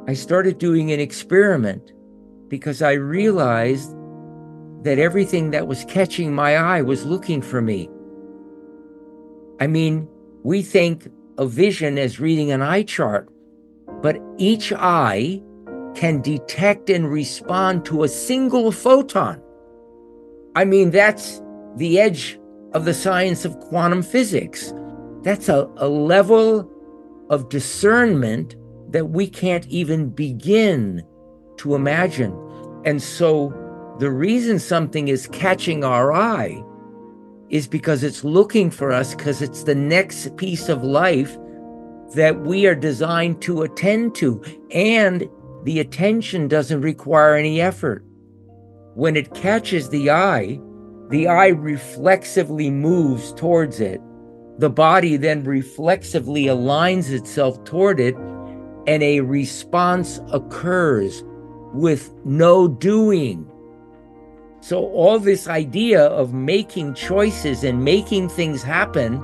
I started doing an experiment because I realized that everything that was catching my eye was looking for me. I mean, we think of vision as reading an eye chart, but each eye can detect and respond to a single photon. I mean, that's the edge of the science of quantum physics. That's a level of discernment that we can't even begin to imagine. And so the reason something is catching our eye is because it's looking for us, because it's the next piece of life that we are designed to attend to. And the attention doesn't require any effort. When it catches the eye reflexively moves towards it. The body then reflexively aligns itself toward it, and a response occurs with no doing. So all this idea of making choices and making things happen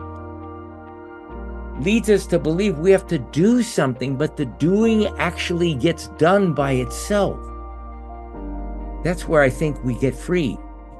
leads us to believe we have to do something, but the doing actually gets done by itself. That's where I think we get free.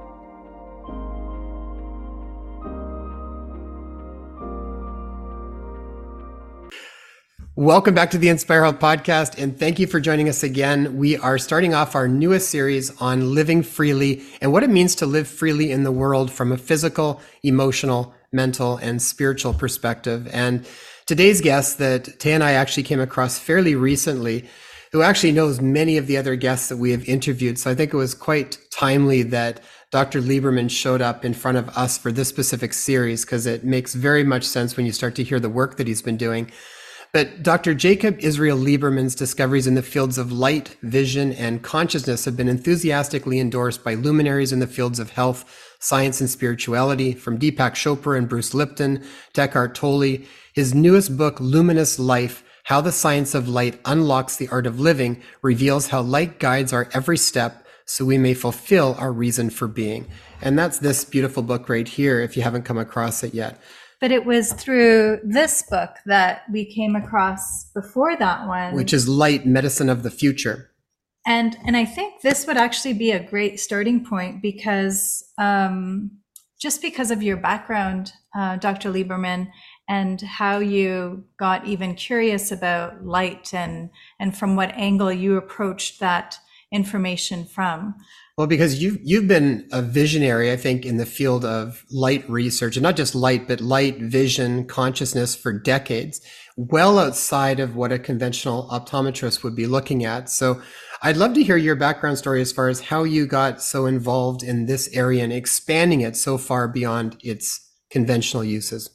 Welcome back to the Inspire Health Podcast, and thank you for joining us again. We are starting off our newest series on living freely and what it means to live freely in the world from a physical, emotional, mental, and spiritual perspective. And today's guest that Tay and I actually came across fairly recently, who actually knows many of the other guests that we have interviewed. So I think it was quite timely that Dr. Lieberman showed up in front of us for this specific series, because it makes very much sense when you start to hear the work that he's been doing. But Dr. Jacob Israel Lieberman's discoveries in the fields of light, vision, and consciousness have been enthusiastically endorsed by luminaries in the fields of health, science, and spirituality, from Deepak Chopra and Bruce Lipton to Eckhart Tolle. His newest book, Luminous Life: How the Science of Light Unlocks the Art of Living, reveals how light guides our every step so we may fulfill our reason for being. And that's this beautiful book right here, if you haven't come across it yet. But it was through this book that we came across before that one, which is Light, Medicine of the Future. And I think this would actually be a great starting point, because just because of your background, Dr. Lieberman, and how you got even curious about light and from what angle you approached that information from. Well, because you've been a visionary, I think, in the field of light research, and not just light, but light, vision, consciousness for decades, well outside of what a conventional optometrist would be looking at. So I'd love to hear your background story as far as how you got so involved in this area and expanding it so far beyond its conventional uses.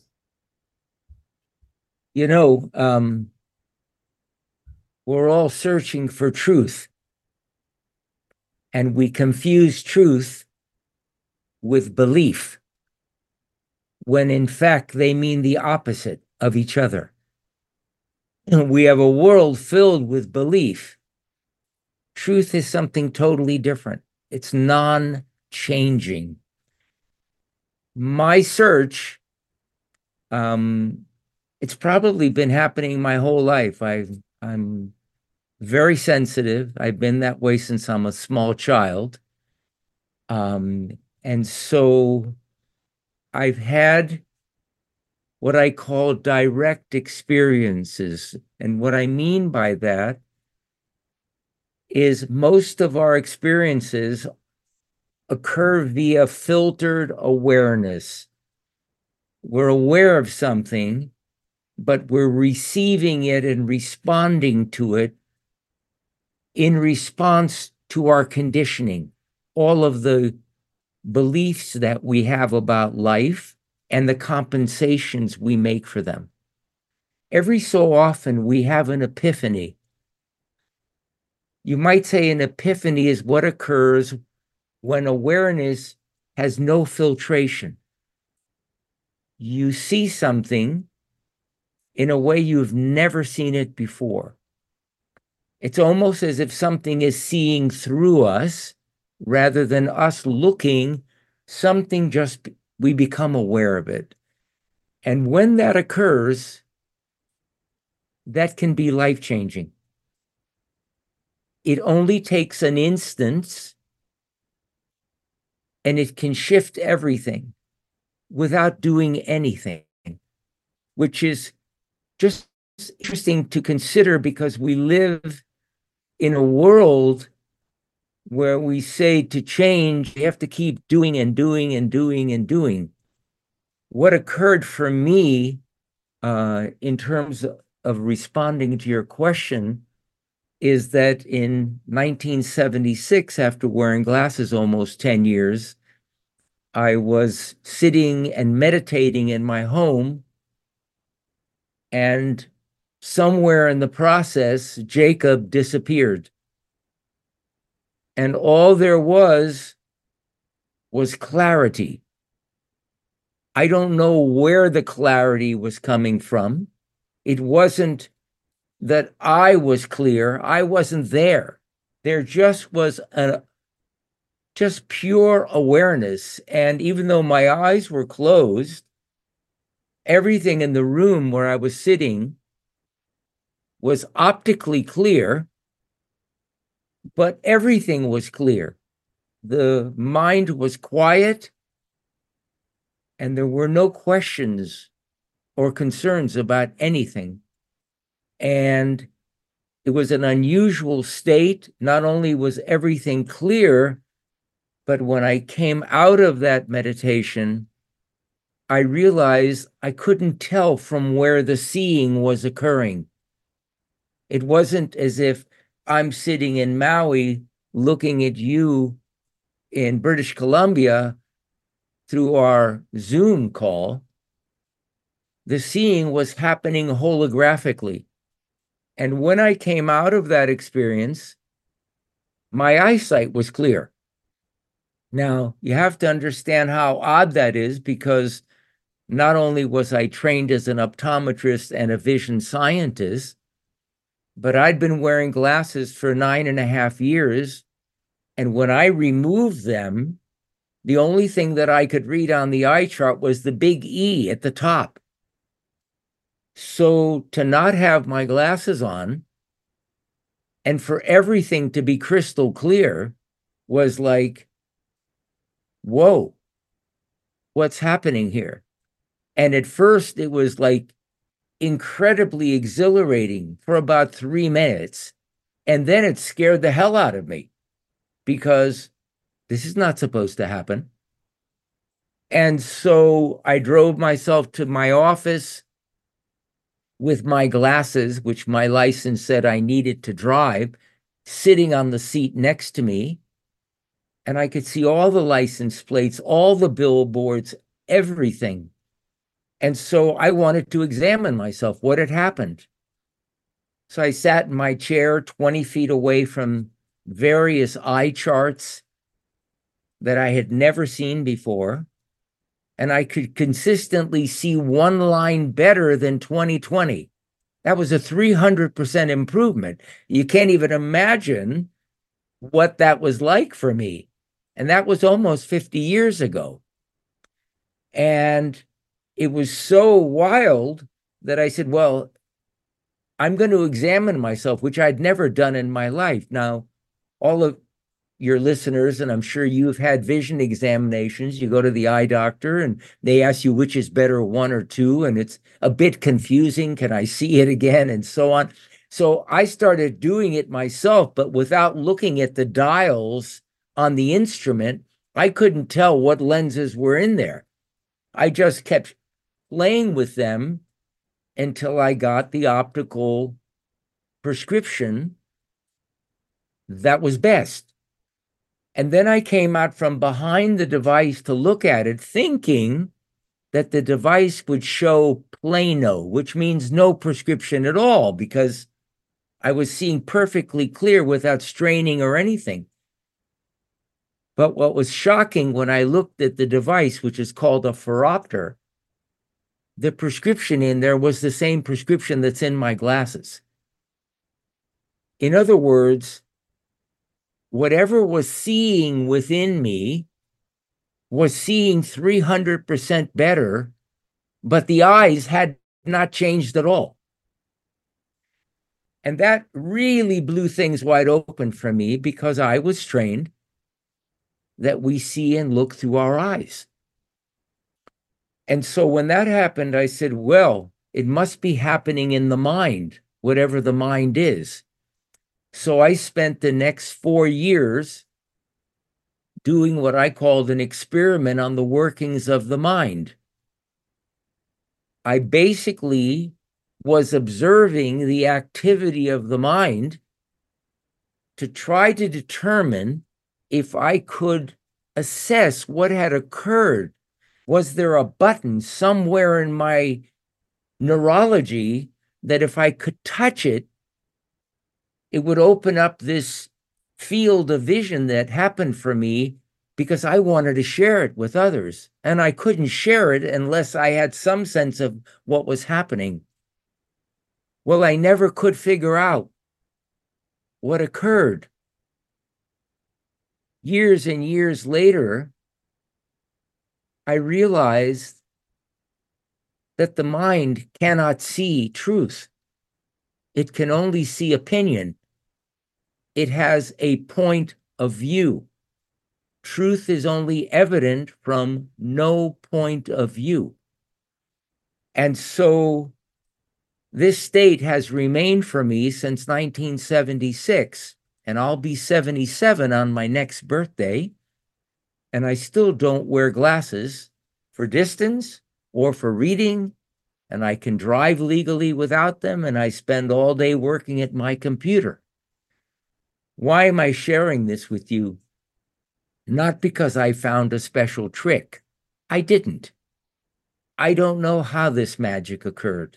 You know, we're all searching for truth. And we confuse truth with belief, when in fact they mean the opposite of each other. And we have a world filled with belief. Truth is something totally different. It's non-changing. My search, it's probably been happening my whole life. I'm very sensitive. I've been that way since I'm a small child. And so I've had what I call direct experiences. And what I mean by that is most of our experiences occur via filtered awareness. We're aware of something, but we're receiving it and responding to it in response to our conditioning, all of the beliefs that we have about life and the compensations we make for them. Every so often, we have an epiphany. You might say an epiphany is what occurs when awareness has no filtration. You see something in a way you've never seen it before. It's almost as if something is seeing through us rather than us looking. Something just, we become aware of it. And when that occurs, that can be life-changing. It only takes an instance and it can shift everything without doing anything, which is just interesting to consider because we live in a world where we say to change, you have to keep doing and doing and doing and doing. What occurred for me in terms of responding to your question is that in 1976, after wearing glasses almost 10 years, I was sitting and meditating in my home, and somewhere in the process, Jacob disappeared. And all there was clarity. I don't know where the clarity was coming from. It wasn't that I was clear. I wasn't there. There just was just pure awareness. And even though my eyes were closed, everything in the room where I was sitting was optically clear, but everything was clear. The mind was quiet, and there were no questions or concerns about anything. And it was an unusual state. Not only was everything clear, but when I came out of that meditation, I realized I couldn't tell from where the seeing was occurring. It wasn't as if I'm sitting in Maui looking at you in British Columbia through our Zoom call. The seeing was happening holographically. And when I came out of that experience, my eyesight was clear. Now, you have to understand how odd that is, because not only was I trained as an optometrist and a vision scientist, but I'd been wearing glasses for 9.5 years. And when I removed them, the only thing that I could read on the eye chart was the big E at the top. So to not have my glasses on and for everything to be crystal clear was like, whoa, what's happening here? And at first it was like incredibly exhilarating for about 3 minutes. And then it scared the hell out of me because this is not supposed to happen. And so I drove myself to my office with my glasses, which my license said I needed to drive, sitting on the seat next to me. And I could see all the license plates, all the billboards, everything. And so I wanted to examine myself, what had happened. So I sat in my chair 20 feet away from various eye charts that I had never seen before. And I could consistently see one line better than 2020. That was a 300% improvement. You can't even imagine what that was like for me. And that was almost 50 years ago. And it was so wild that I said, well, I'm going to examine myself, which I'd never done in my life. Now, all of your listeners, and I'm sure you've had vision examinations, you go to the eye doctor and they ask you which is better, 1 or 2, and it's a bit confusing. Can I see it again? And so on. So I started doing it myself, but without looking at the dials on the instrument, I couldn't tell what lenses were in there. I just kept playing with them until I got the optical prescription that was best. And then I came out from behind the device to look at it, thinking that the device would show plano, which means no prescription at all, because I was seeing perfectly clear without straining or anything. But what was shocking when I looked at the device, which is called a phoropter, the prescription in there was the same prescription that's in my glasses. In other words, whatever was seeing within me was seeing 300% better, but the eyes had not changed at all. And that really blew things wide open for me because I was trained that we see and look through our eyes. And so when that happened, I said, well, it must be happening in the mind, whatever the mind is. So I spent the next 4 years doing what I called an experiment on the workings of the mind. I basically was observing the activity of the mind to try to determine if I could assess what had occurred. Was there a button somewhere in my neurology that if I could touch it, it would open up this field of vision that happened for me because I wanted to share it with others. And I couldn't share it unless I had some sense of what was happening. Well, I never could figure out what occurred. Years and years later, I realized that the mind cannot see truth. It can only see opinion. It has a point of view. Truth is only evident from no point of view. And so this state has remained for me since 1976, and I'll be 77 on my next birthday, and I still don't wear glasses for distance or for reading, and I can drive legally without them, and I spend all day working at my computer. Why am I sharing this with you? Not because I found a special trick. I didn't. I don't know how this magic occurred.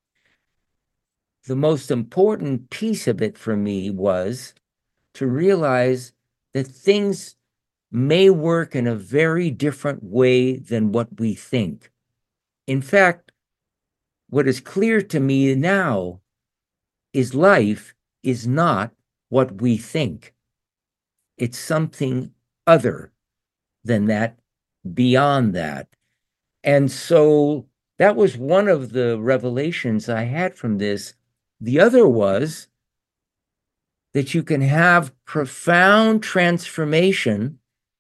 The most important piece of it for me was to realize that things may work in a very different way than what we think. In fact, what is clear to me now is life is not what we think. It's something other than that, beyond that. And so that was one of the revelations I had from this. The other was that you can have profound transformation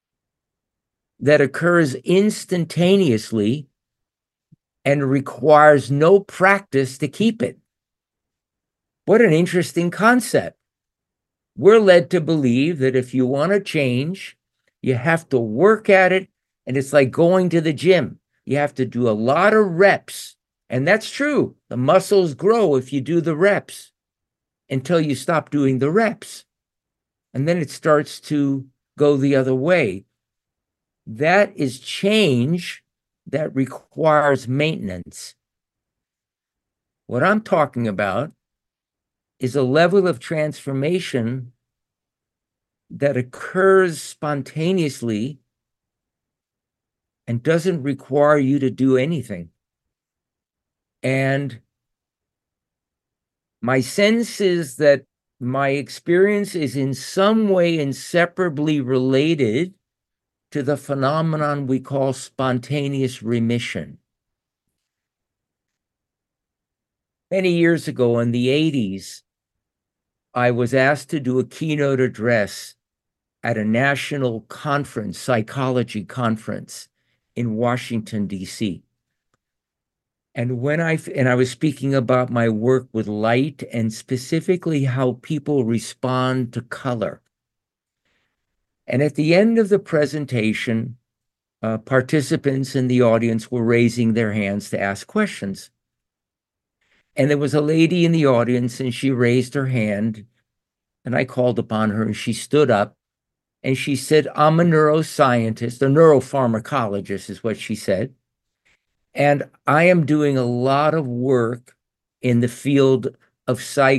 that occurs instantaneously and requires no practice to keep it. What an interesting concept. We're led to believe that if you want to change, you have to work at it, and it's like going to the gym. You have to do a lot of reps, and that's true. The muscles grow if you do the reps until you stop doing the reps, and then it starts to go the other way. That is change that requires maintenance. What I'm talking about is a level of transformation that occurs spontaneously and doesn't require you to do anything. And my sense is that my experience is in some way inseparably related to the phenomenon we call spontaneous remission. Many years ago in the 80s, I was asked to do a keynote address at a national conference, psychology conference in Washington, D.C. And I was speaking about my work with light and specifically how people respond to color. And at the end of the presentation, participants in the audience were raising their hands to ask questions. And there was a lady in the audience, and she raised her hand, and I called upon her, and she stood up, and she said, I'm a neuroscientist, a neuropharmacologist is what she said. And I am doing a lot of work in the field of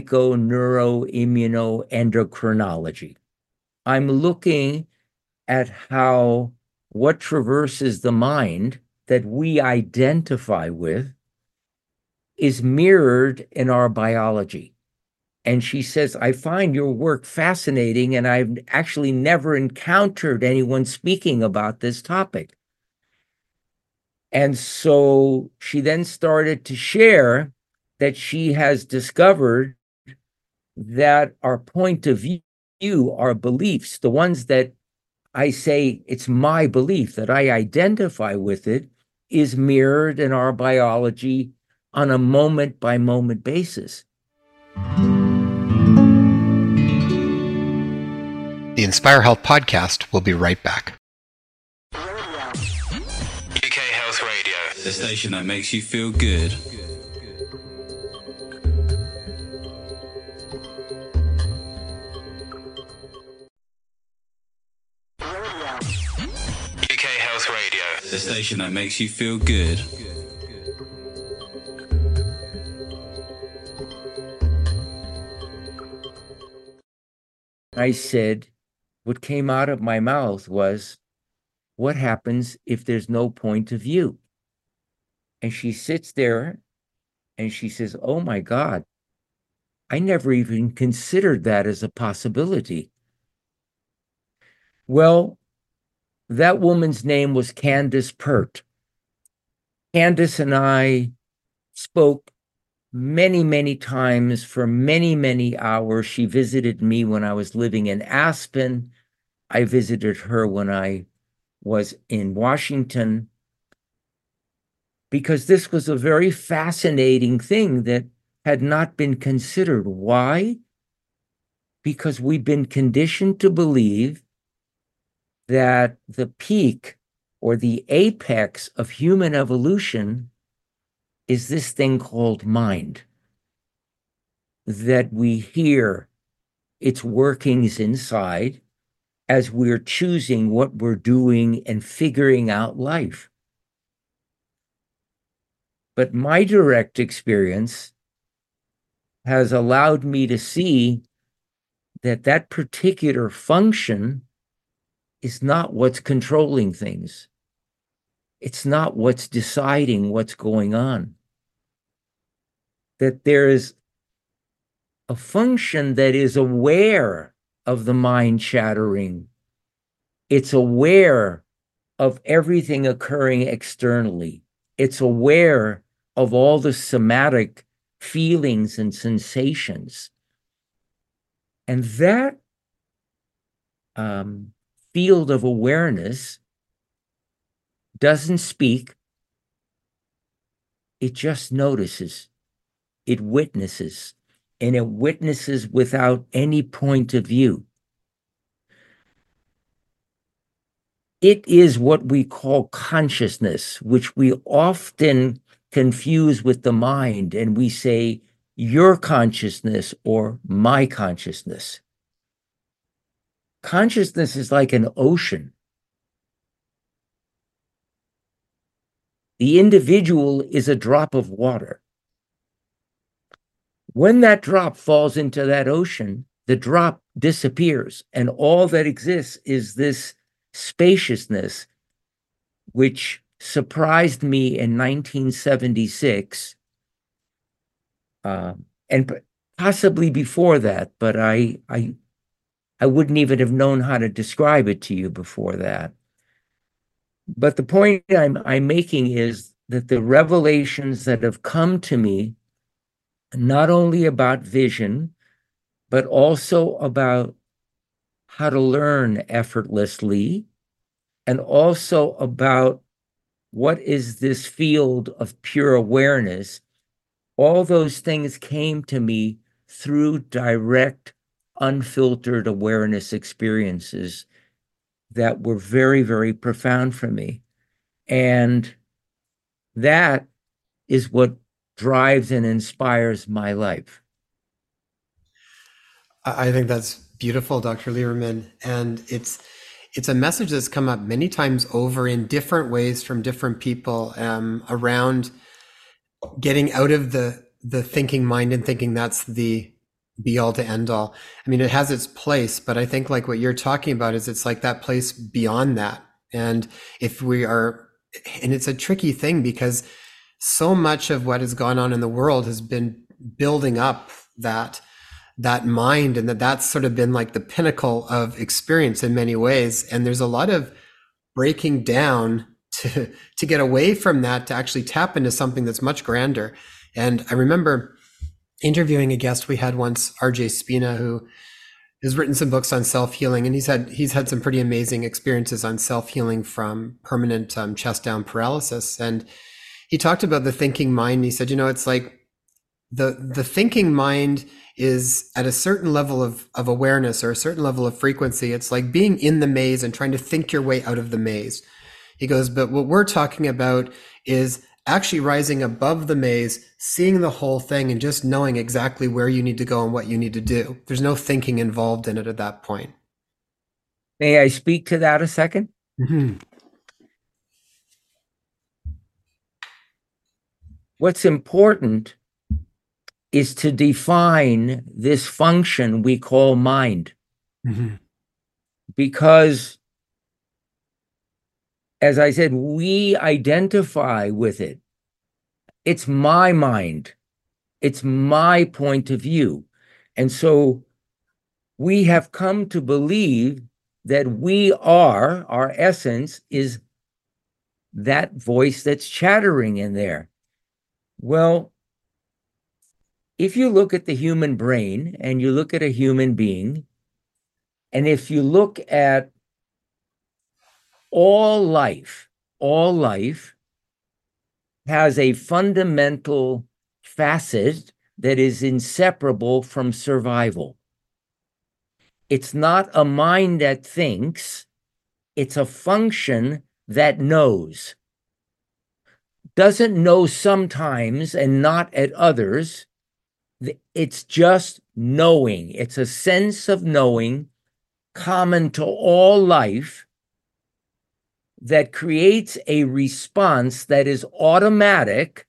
psychoneuroimmunoendocrinology. I'm looking at how what traverses the mind that we identify with is mirrored in our biology. And she says, I find your work fascinating, and I've actually never encountered anyone speaking about this topic. And so she then started to share that she has discovered that our point of view, our beliefs, the ones that I say it's my belief that I identify with it, is mirrored in our biology on a moment by moment basis. The Inspire Health podcast will be right back. UK Health Radio, the station that makes you feel good. UK Health Radio, the station that makes you feel good. I said, what came out of my mouth was, what happens if there's no point of view? And she sits there and she says, oh my God, I never even considered that as a possibility. Well, that woman's name was Candace Pert. Candace and I spoke many, many times for many, many hours. She visited me when I was living in Aspen. I visited her when I was in Washington, because this was a very fascinating thing that had not been considered. Why? Because we've been conditioned to believe that the peak or the apex of human evolution is this thing called mind, that we hear its workings inside as we're choosing what we're doing and figuring out life. But my direct experience has allowed me to see that that particular function is not what's controlling things. It's not what's deciding what's going on. That there is a function that is aware of the mind chattering. It's aware of everything occurring externally. It's aware of all the somatic feelings and sensations. And that field of awareness doesn't speak. It just notices. It witnesses. And it witnesses without any point of view. It is what we call consciousness, which we often confuse with the mind, and we say, your consciousness or my consciousness. Consciousness is like an ocean. The individual is a drop of water. When that drop falls into that ocean, the drop disappears, and all that exists is this spaciousness, which surprised me in 1976, and possibly before that, but I wouldn't even have known how to describe it to you before that. But the point I'm making is that the revelations that have come to me, not only about vision, but also about how to learn effortlessly, and also about what is this field of pure awareness. All those things came to me through direct, unfiltered awareness experiences that were very, very profound for me. And that is what drives and inspires my life. I think that's beautiful, Dr. Lieberman. And it's a message that's come up many times over in different ways from different people around getting out of the thinking mind and thinking that's the be all to end all. I mean, it has its place, but I think like what you're talking about is it's like that place beyond that. And if we are, and it's a tricky thing because so much of what has gone on in the world has been building up that mind, and that's sort of been like the pinnacle of experience in many ways. And there's a lot of breaking down to get away from that, to actually tap into something that's much grander. And I remember interviewing a guest we had once, RJ Spina, who has written some books on self-healing, and he's had some pretty amazing experiences on self-healing from permanent chest down paralysis. And he talked about the thinking mind. And he said, it's like the thinking mind is at a certain level of awareness or a certain level of frequency. It's like being in the maze and trying to think your way out of the maze. He goes, but what we're talking about is actually rising above the maze, seeing the whole thing and just knowing exactly where you need to go and what you need to do. There's no thinking involved in it at that point. May I speak to that a second? Mm-hmm. What's important is to define this function we call mind. Mm-hmm. Because, as I said, we identify with it. It's my mind. It's my point of view. And so we have come to believe that our essence is that voice that's chattering in there. Well, if you look at the human brain and you look at a human being, and if you look at all life has a fundamental facet that is inseparable from survival. It's not a mind that thinks, it's a function that knows. Doesn't know sometimes and not at others. It's just knowing. It's a sense of knowing common to all life that creates a response that is automatic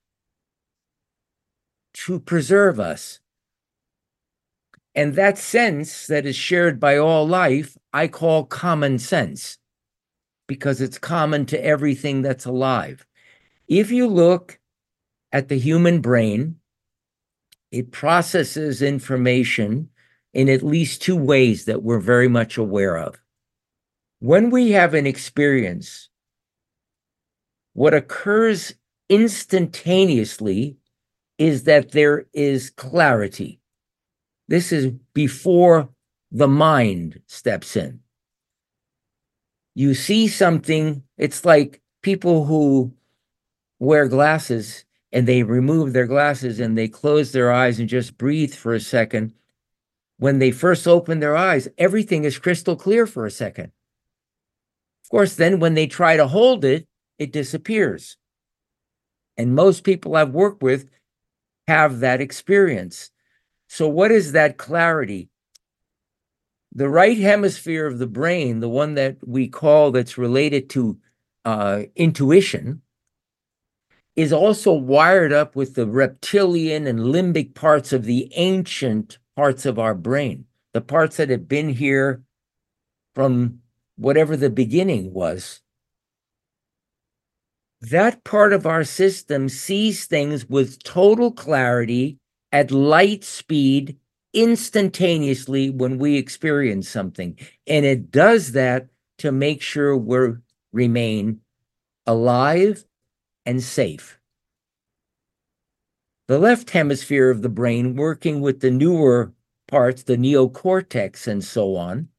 to preserve us. And that sense that is shared by all life, I call common sense, because it's common to everything that's alive. If you look at the human brain, it processes information in at least two ways that we're very much aware of. When we have an experience, what occurs instantaneously is that there is clarity. This is before the mind steps in. You see something, it's like people who wear glasses and they remove their glasses and they close their eyes and just breathe for a second. When they first open their eyes, everything is crystal clear for a second. Of course, then when they try to hold it, it disappears. And most people I've worked with have that experience. So what is that clarity? The right hemisphere of the brain, the one that we call that's related to intuition, is also wired up with the reptilian and limbic parts of the ancient parts of our brain, the parts that have been here from whatever the beginning was. That part of our system sees things with total clarity at light speed instantaneously when we experience something. And it does that to make sure we remain alive and safe. The left hemisphere of the brain, working with the newer parts, the neocortex and so on,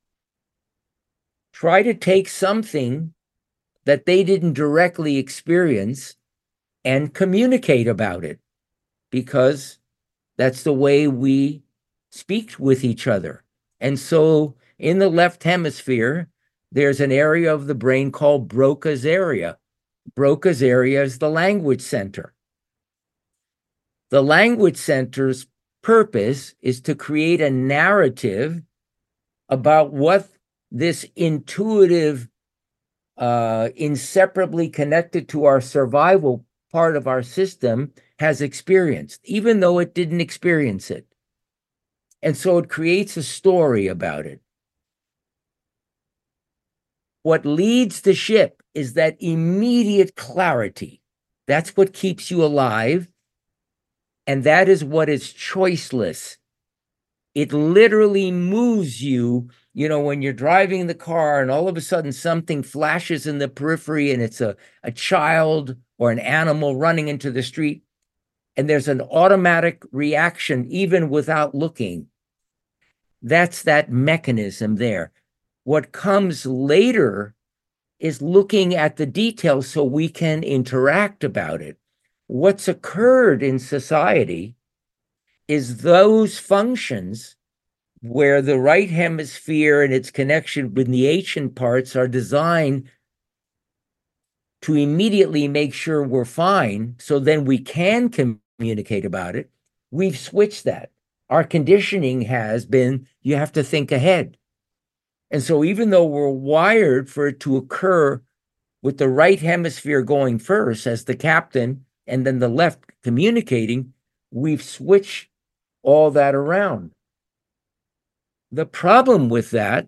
try to take something that they didn't directly experience and communicate about it, because that's the way we speak with each other. And so in the left hemisphere, there's an area of the brain called Broca's area. Broca's area is the language center. The language center's purpose is to create a narrative about what this intuitive, inseparably connected to our survival part of our system has experienced, even though it didn't experience it. And so it creates a story about it. What leads the ship is that immediate clarity. That's what keeps you alive. And that is what is choiceless. It literally moves you, when you're driving the car and all of a sudden something flashes in the periphery and it's a child or an animal running into the street. and there's an automatic reaction even without looking. That's that mechanism there. What comes later is looking at the details so we can interact about it. What's occurred in society is those functions where the right hemisphere and its connection with the ancient parts are designed to immediately make sure we're fine, so then we can communicate about it. We've switched that. Our conditioning has been, you have to think ahead. And so even though we're wired for it to occur with the right hemisphere going first as the captain and then the left communicating, we've switched all that around. The problem with that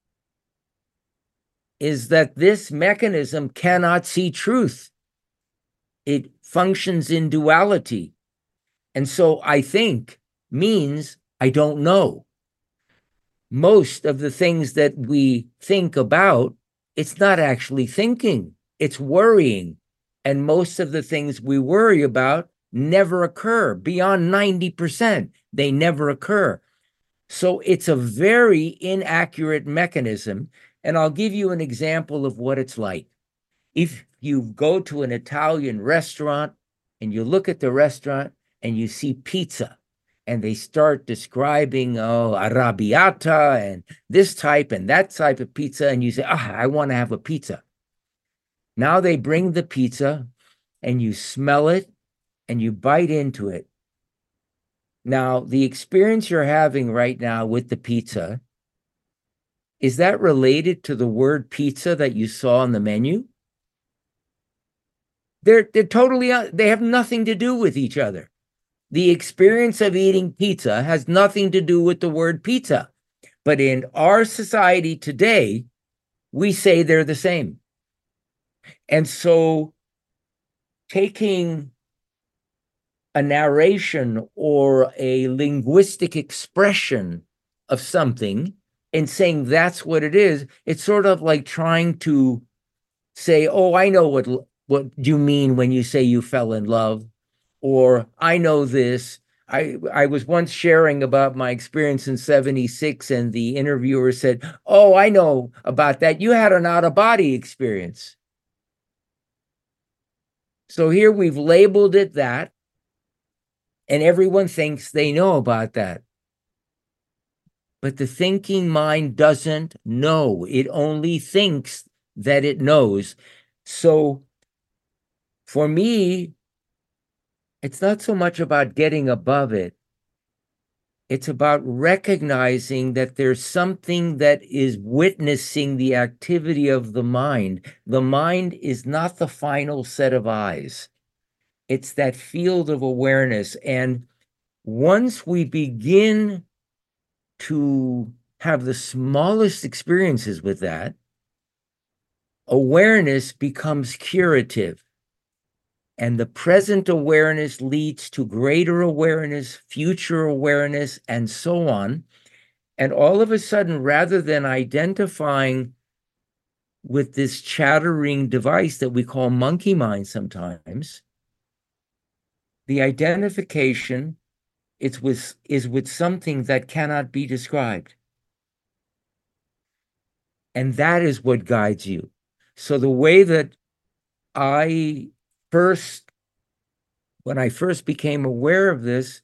is that this mechanism cannot see truth. It functions in duality. And so I think means I don't know. Most of the things that we think about, it's not actually thinking, it's worrying. And most of the things we worry about never occur. Beyond 90%, they never occur. So it's a very inaccurate mechanism. And I'll give you an example of what it's like. If you go to an Italian restaurant and you look at the restaurant and you see pizza, and they start describing, arrabbiata and this type and that type of pizza, and you say, I want to have a pizza. Now they bring the pizza and you smell it and you bite into it. Now, the experience you're having right now with the pizza, is that related to the word pizza that you saw on the menu? They're totally, they have nothing to do with each other. The experience of eating pizza has nothing to do with the word pizza. But in our society today, we say they're the same. And so taking a narration or a linguistic expression of something and saying that's what it is, it's sort of like trying to say, I know what you mean when you say you fell in love, or I know this. I was once sharing about my experience in 76, and the interviewer said, I know about that. You had an out-of-body experience. So here we've labeled it that, and everyone thinks they know about that. But the thinking mind doesn't know. It only thinks that it knows. So for me, it's not so much about getting above it. It's about recognizing that there's something that is witnessing the activity of the mind. The mind is not the final set of eyes. It's that field of awareness. And once we begin to have the smallest experiences with that, awareness becomes curative. And the present awareness leads to greater awareness, future awareness, and so on. And all of a sudden, rather than identifying with this chattering device that we call monkey mind sometimes, the identification is with something that cannot be described. And that is what guides you. So the way that when I first became aware of this,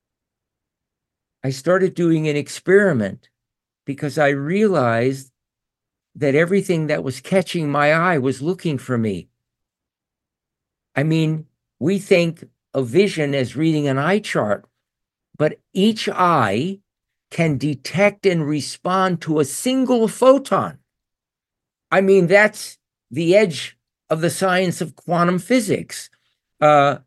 I started doing an experiment because I realized that everything that was catching my eye was looking for me. I mean, we think of vision as reading an eye chart, but each eye can detect and respond to a single photon. I mean, that's the edge of the science of quantum physics. That's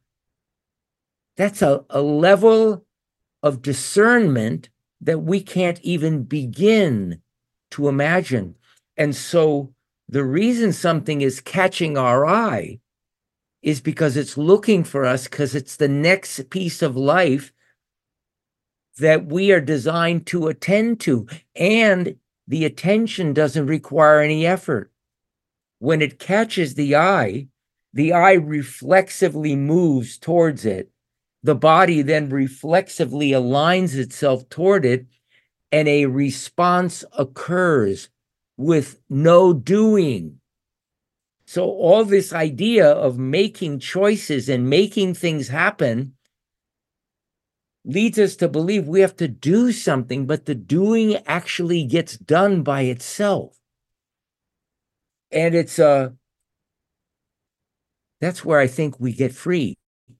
a level of discernment that we can't even begin to imagine. And so the reason something is catching our eye is because it's looking for us, because it's the next piece of life that we are designed to attend to. And the attention doesn't require any effort. When it catches the eye reflexively moves towards it. the body then reflexively aligns itself toward it, and a response occurs with no doing. So all this idea of making choices and making things happen leads us to believe we have to do something, but the doing actually gets done by itself. And that's where I think we get free.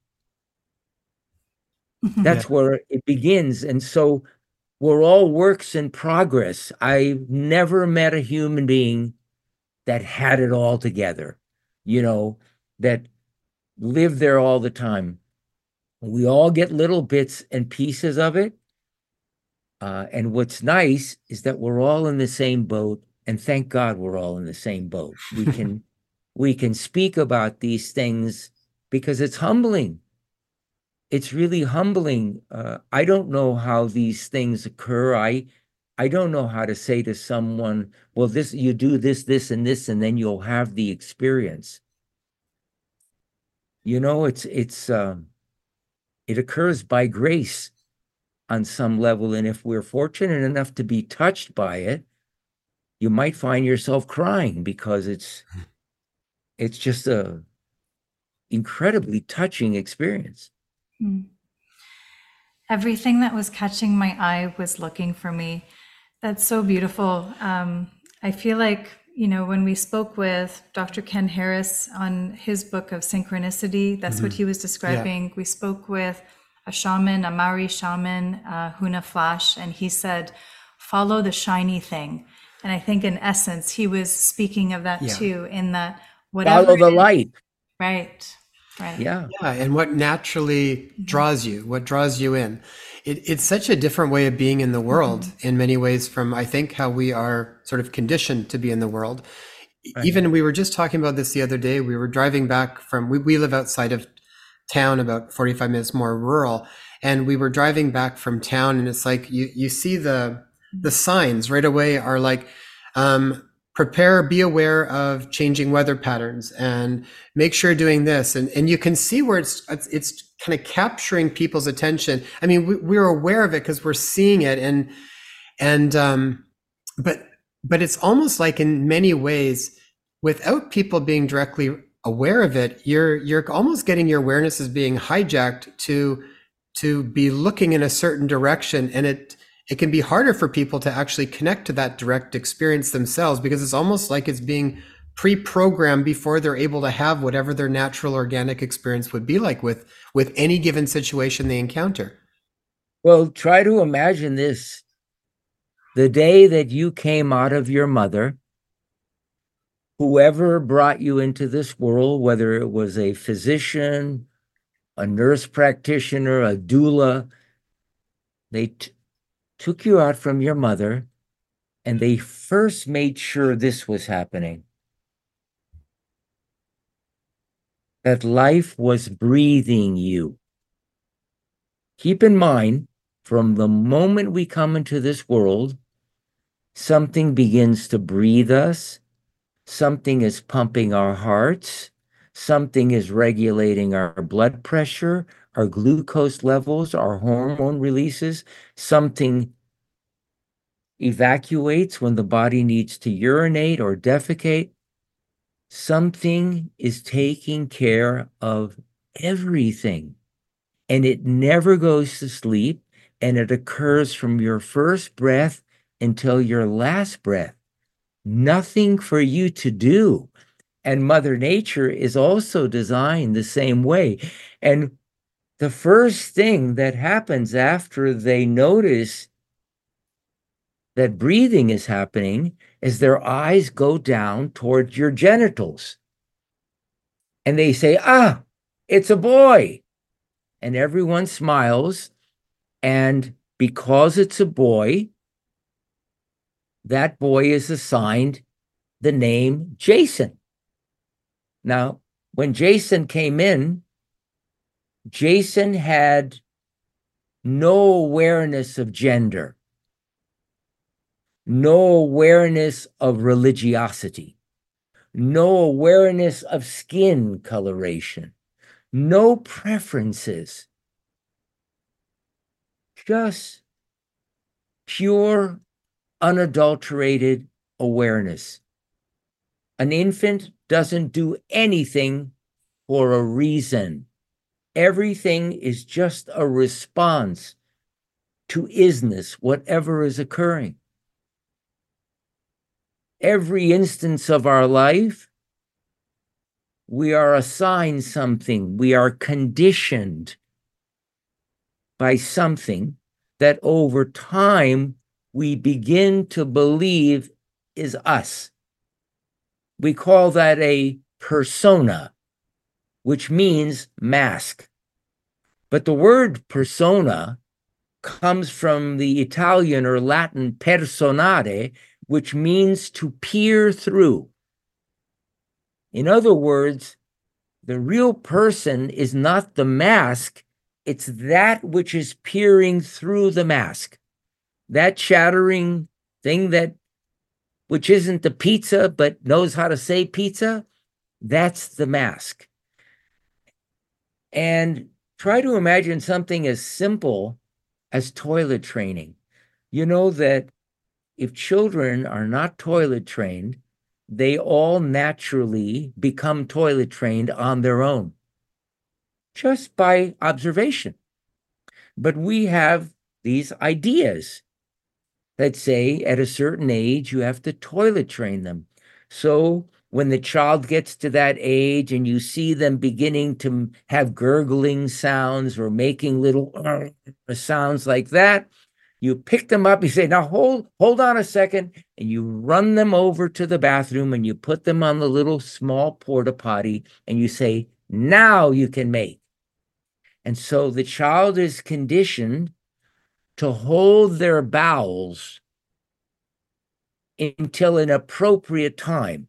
That's where it begins. And so we're all works in progress. I've never met a human being that had it all together, that lived there all the time. We all get little bits and pieces of it. And what's nice is that we're all in the same boat, and thank God we're all in the same boat. We can speak about these things because it's humbling. It's really humbling. I don't know how these things occur. I don't know how to say to someone, well, you do this, and this, and then you'll have the experience. It occurs by grace on some level. And if we're fortunate enough to be touched by it, you might find yourself crying because it's just a incredibly touching experience. Everything that was catching my eye was looking for me. That's so beautiful. I feel like, when we spoke with Dr. Ken Harris on his book of synchronicity, that's what he was describing. Yeah. We spoke with a shaman, a Maori shaman, Huna Flash, and he said, follow the shiny thing. And I think in essence, he was speaking of that too, in that whatever. Follow the light. Right. Yeah. And what naturally draws you, what draws you in. It's such a different way of being in the world in many ways from, I think, how we are sort of conditioned to be in the world. Right. Even we were just talking about this the other day. We were driving back from, we live outside of town, about 45 minutes more rural. And we were driving back from town, and it's like, you see the signs right away are like, prepare, be aware of changing weather patterns, and make sure you're doing this. And you can see where it's kind of capturing people's attention. I mean, we're aware of it because we're seeing it. But it's almost like in many ways, without people being directly aware of it, you're almost getting your awareness as being hijacked to be looking in a certain direction. And it can be harder for people to actually connect to that direct experience themselves, because it's almost like it's being pre-programmed before they're able to have whatever their natural organic experience would be like with any given situation they encounter. Well, try to imagine this. The day that you came out of your mother, whoever brought you into this world, whether it was a physician, a nurse practitioner, a doula, they took you out from your mother, and they first made sure this was happening. That life was breathing you. Keep in mind, from the moment we come into this world, something begins to breathe us, something is pumping our hearts, something is regulating our blood pressure, our glucose levels, our hormone releases, something evacuates when the body needs to urinate or defecate. Something is taking care of everything, and it never goes to sleep, and it occurs from your first breath until your last breath. Nothing for you to do. And Mother Nature is also designed the same way. And the first thing that happens after they notice that breathing is happening is their eyes go down towards your genitals. And they say, it's a boy. And everyone smiles. And because it's a boy, that boy is assigned the name Jason. Now, when Jason came in, Jason had no awareness of gender, no awareness of religiosity, no awareness of skin coloration, no preferences. just pure, unadulterated awareness. An infant doesn't do anything for a reason. Everything is just a response to isness, whatever is occurring. Every instance of our life, we are assigned something. We are conditioned by something that over time we begin to believe is us. We call that a persona, which means mask. But the word persona comes from the Italian or Latin personare, which means to peer through. In other words, the real person is not the mask, it's that which is peering through the mask. That chattering thing which isn't the pizza but knows how to say pizza, that's the mask. And try to imagine something as simple as toilet training. You know that if children are not toilet trained, they all naturally become toilet trained on their own, just by observation. But we have these ideas that say at a certain age, you have to toilet train them. So when the child gets to that age and you see them beginning to have gurgling sounds or making little sounds like that, you pick them up, you say, now hold on a second, and you run them over to the bathroom and you put them on the little small porta potty and you say, now you can make. And so the child is conditioned to hold their bowels until an appropriate time.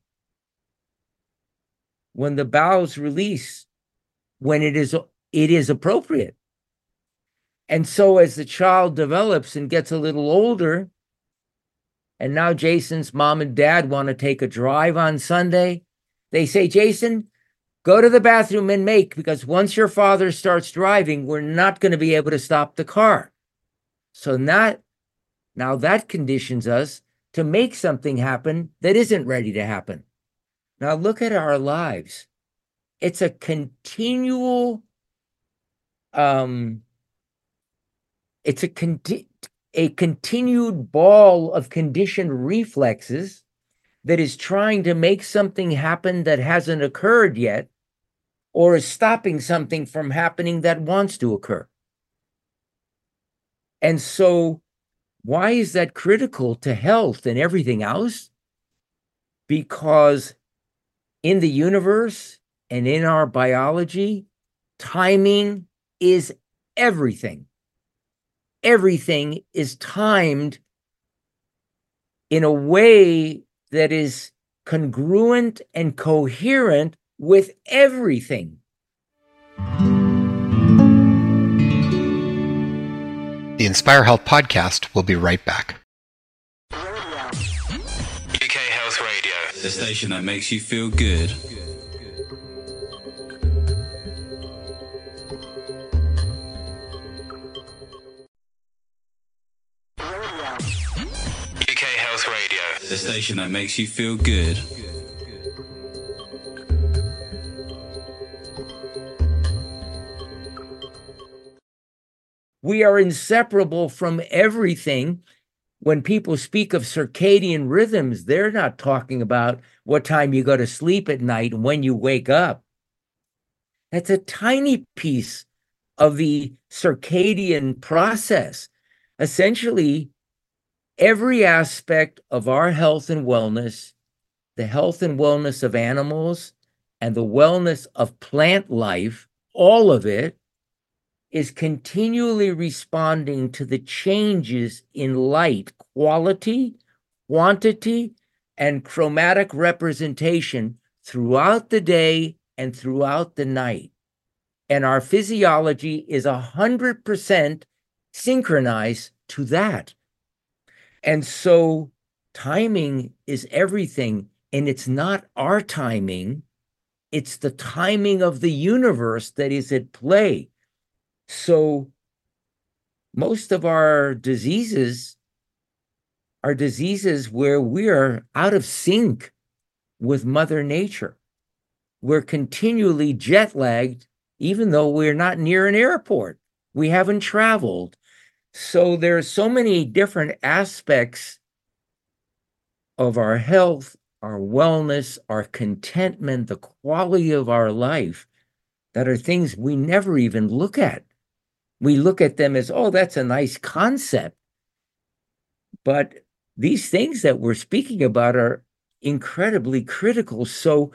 When the bowels release, when it is appropriate. And so as the child develops and gets a little older, and now Jason's mom and dad want to take a drive on Sunday, they say, Jason, go to the bathroom and make, because once your father starts driving, we're not going to be able to stop the car. So now that conditions us to make something happen that isn't ready to happen. Now look at our lives. It's a continual, it's a continued ball of conditioned reflexes that is trying to make something happen that hasn't occurred yet, or is stopping something from happening that wants to occur. And so why is that critical to health and everything else? Because in the universe and in our biology, timing is everything. Everything is timed in a way that is congruent and coherent with everything. The Inspire Health podcast will be right back. UK Health Radio, the station that makes you feel good. UK Health Radio, the station that makes you feel good. We are inseparable from everything. When people speak of circadian rhythms, they're not talking about what time you go to sleep at night and when you wake up. That's a tiny piece of the circadian process. Essentially, every aspect of our health and wellness, the health and wellness of animals, and the wellness of plant life, all of it is continually responding to the changes in light quality, quantity, and chromatic representation throughout the day and throughout the night. And our physiology is 100% synchronized to that. And so timing is everything, and it's not our timing, it's the timing of the universe that is at play. So most of our diseases are diseases where we are out of sync with Mother Nature. We're continually jet lagged, even though we're not near an airport. We haven't traveled. So there's so many different aspects of our health, our wellness, our contentment, the quality of our life that are things we never even look at. We look at them as, oh, that's a nice concept. But these things that we're speaking about are incredibly critical. So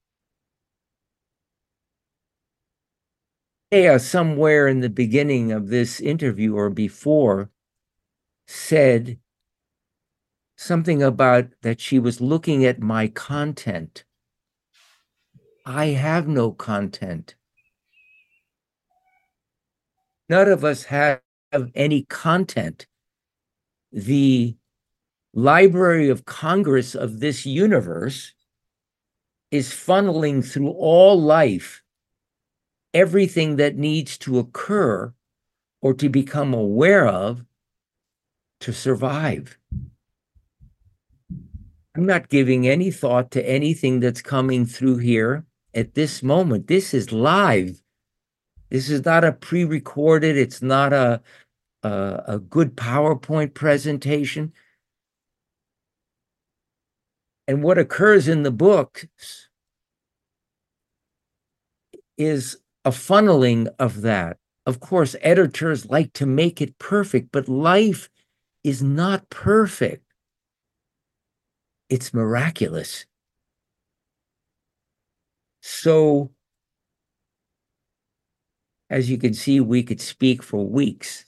somewhere in the beginning of this interview or before said something about that she was looking at my content. I have no content. None of us have any content. The Library of Congress of this universe is funneling through all life everything that needs to occur or to become aware of to survive. I'm not giving any thought to anything that's coming through here at this moment. This is live. This is not a pre-recorded. It's not a good PowerPoint presentation. And what occurs in the books is a funneling of that. Of course, editors like to make it perfect, but life is not perfect. It's miraculous. So, as you can see, we could speak for weeks.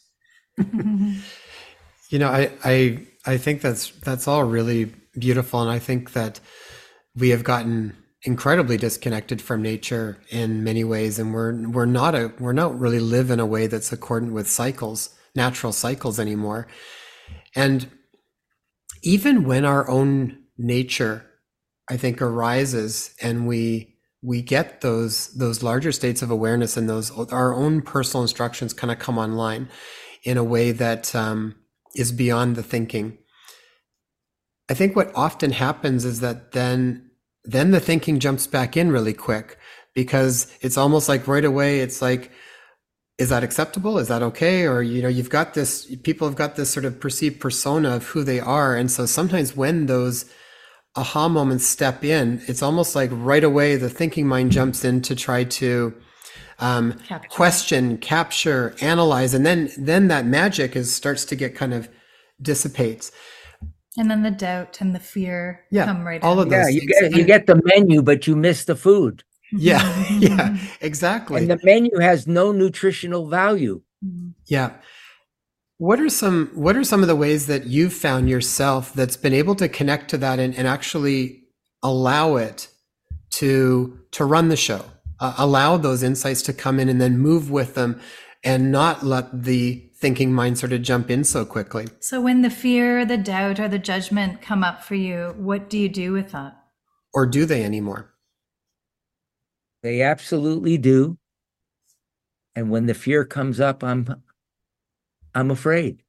You know, I think that's all really beautiful, and I think that we have gotten incredibly disconnected from nature in many ways, and we're not really live in a way that's accordant with cycles, natural cycles anymore. And even when our own nature, I think, arises and we get those larger states of awareness, and those our own personal instructions kind of come online in a way that is beyond the thinking. I think what often happens is that then the thinking jumps back in really quick, because it's almost like right away it's like, is that acceptable? Is that okay? Or, you know, people have got this sort of perceived persona of who they are. And so sometimes when those aha moments step in, it's almost like right away the thinking mind jumps in to try to question, capture, analyze, and then that magic starts to get kind of dissipates. And then the doubt and the fear come right all in. of those you get the menu, but you miss the food. Yeah, exactly. And the menu has no nutritional value. Yeah. What are some of the ways that you've found yourself that's been able to connect to that and actually allow it to run the show, allow those insights to come in and then move with them, and not let the thinking mind sort of jump in so quickly? So when the fear, the doubt, or the judgment come up for you, what do you do with that? Or do they anymore? They absolutely do. And when the fear comes up, I'm afraid.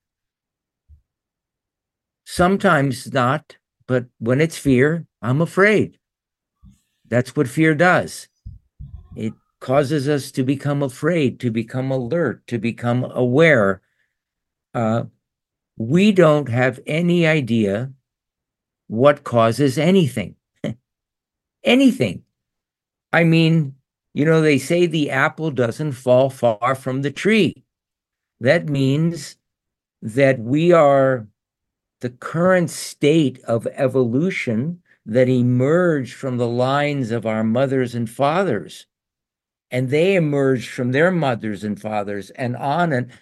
Sometimes not, but when it's fear, I'm afraid. That's what fear does. It causes us to become afraid, to become alert, to become aware. We don't have any idea what causes anything. Anything. I mean, you know, they say the apple doesn't fall far from the tree. That means that we are the current state of evolution that emerged from the lines of our mothers and fathers. And they emerged from their mothers and fathers and on. And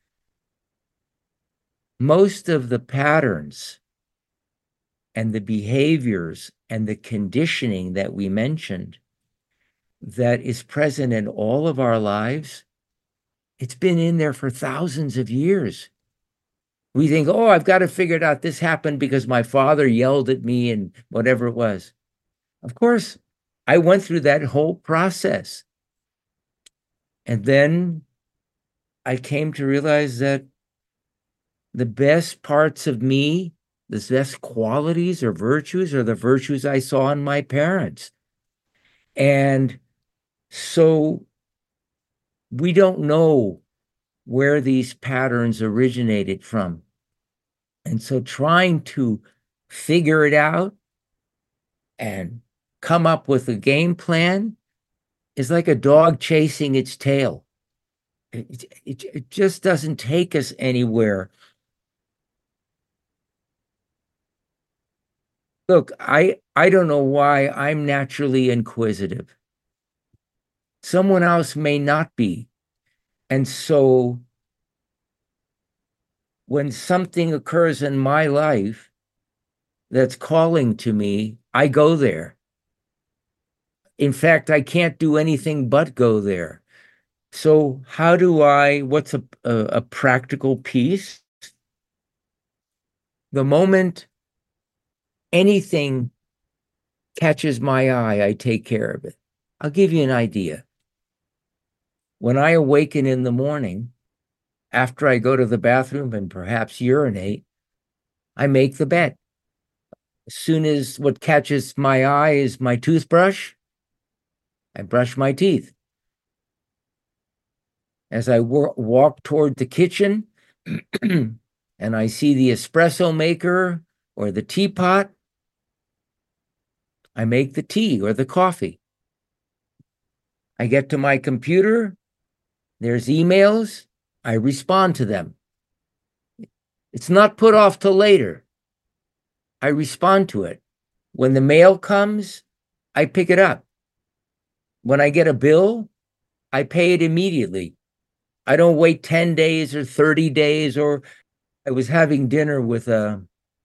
most of the patterns and the behaviors and the conditioning that we mentioned that is present in all of our lives, it's been in there for thousands of years. We think, oh, I've got to figure it out. This happened because my father yelled at me and whatever it was. Of course, I went through that whole process. And then I came to realize that the best parts of me, the best qualities or virtues are the virtues I saw in my parents. And so we don't know where these patterns originated from. And so trying to figure it out and come up with a game plan is like a dog chasing its tail. It just doesn't take us anywhere. Look, I don't know why I'm naturally inquisitive. Someone else may not be. And so when something occurs in my life that's calling to me, I go there. In fact, I can't do anything but go there. So what's a practical piece? The moment anything catches my eye, I take care of it. I'll give you an idea. When I awaken in the morning, after I go to the bathroom and perhaps urinate, I make the bed. As soon as what catches my eye is my toothbrush, I brush my teeth. As I walk toward the kitchen and I see the espresso maker or the teapot, I make the tea or the coffee. I get to my computer, there's emails, I respond to them. It's not put off till later. I respond to it. When the mail comes, I pick it up. When I get a bill, I pay it immediately. I don't wait 10 days or 30 days. Or I was having dinner with a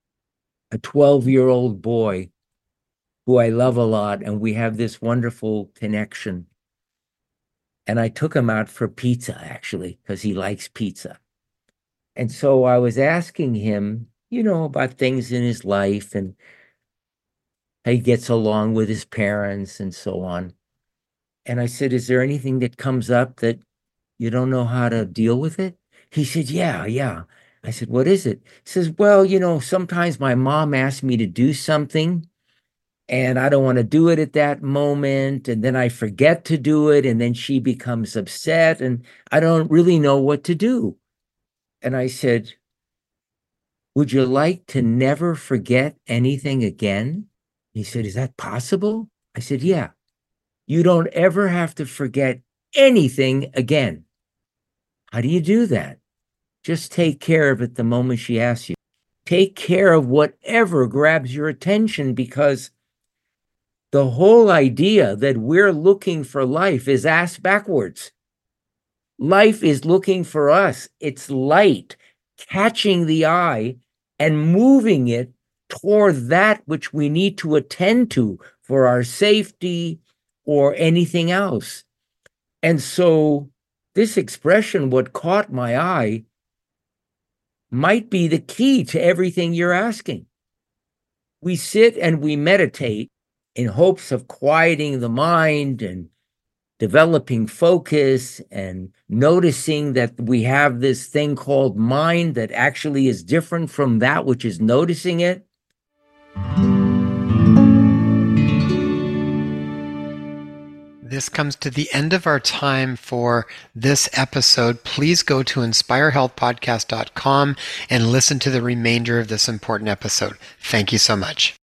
12-year-old boy who I love a lot, and we have this wonderful connection. And I took him out for pizza, actually, because he likes pizza. And so I was asking him, about things in his life and how he gets along with his parents and so on. And I said, is there anything that comes up that you don't know how to deal with it? He said, yeah. I said, what is it? He says, well, sometimes my mom asks me to do something and I don't want to do it at that moment. And then I forget to do it. And then she becomes upset and I don't really know what to do. And I said, would you like to never forget anything again? He said, is that possible? I said, yeah. You don't ever have to forget anything again. How do you do that? Just take care of it the moment she asks you. Take care of whatever grabs your attention, because the whole idea that we're looking for life is ass backwards. Life is looking for us. It's light catching the eye and moving it toward that which we need to attend to for our safety or anything else. And so this expression, what caught my eye, might be the key to everything you're asking. We sit and we meditate in hopes of quieting the mind and developing focus and noticing that we have this thing called mind that actually is different from that which is noticing it. This comes to the end of our time for this episode. Please go to inspirehealthpodcast.com and listen to the remainder of this important episode. Thank you so much.